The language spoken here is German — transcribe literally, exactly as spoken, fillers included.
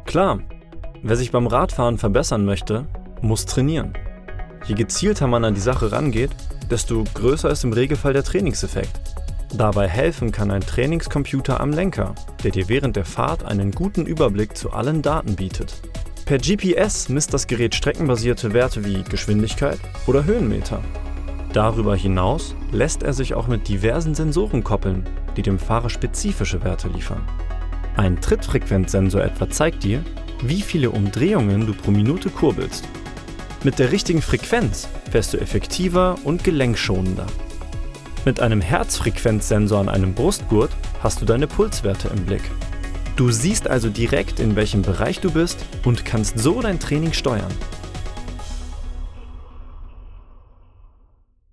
Klar, wer sich beim Radfahren verbessern möchte, muss trainieren. Je gezielter man an die Sache rangeht, desto größer ist im Regelfall der Trainingseffekt. Dabei helfen kann ein Trainingscomputer am Lenker, der dir während der Fahrt einen guten Überblick zu allen Daten bietet. Per G P S misst das Gerät streckenbasierte Werte wie Geschwindigkeit oder Höhenmeter. Darüber hinaus lässt er sich auch mit diversen Sensoren koppeln, die dem Fahrer spezifische Werte liefern. Ein Trittfrequenzsensor etwa zeigt dir, wie viele Umdrehungen du pro Minute kurbelst. Mit der richtigen Frequenz fährst du effektiver und gelenkschonender. Mit einem Herzfrequenzsensor an einem Brustgurt hast du deine Pulswerte im Blick. Du siehst also direkt, in welchem Bereich du bist und kannst so dein Training steuern.